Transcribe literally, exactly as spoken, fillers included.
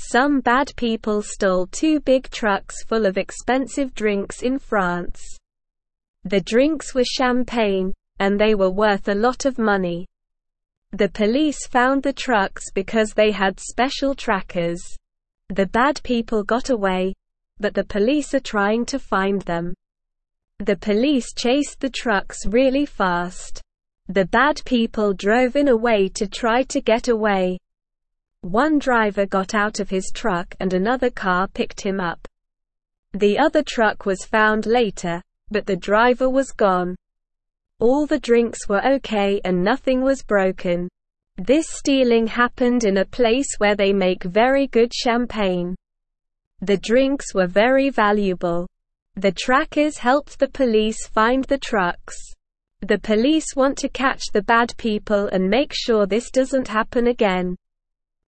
Some bad people stole two big trucks full of expensive drinks in France. The drinks were champagne, and they were worth a lot of money. The police found the trucks because they had special trackers. The bad people got away, but the police are trying to find them. The police chased the trucks really fast. The bad people drove in a way to try to get away. One driver got out of his truck and another car picked him up. The other truck was found later, but the driver was gone. All the drinks were okay and nothing was broken. This stealing happened in a place where they make very good champagne. The drinks were very valuable. The trackers helped the police find the trucks. The police want to catch the bad people and make sure this doesn't happen again.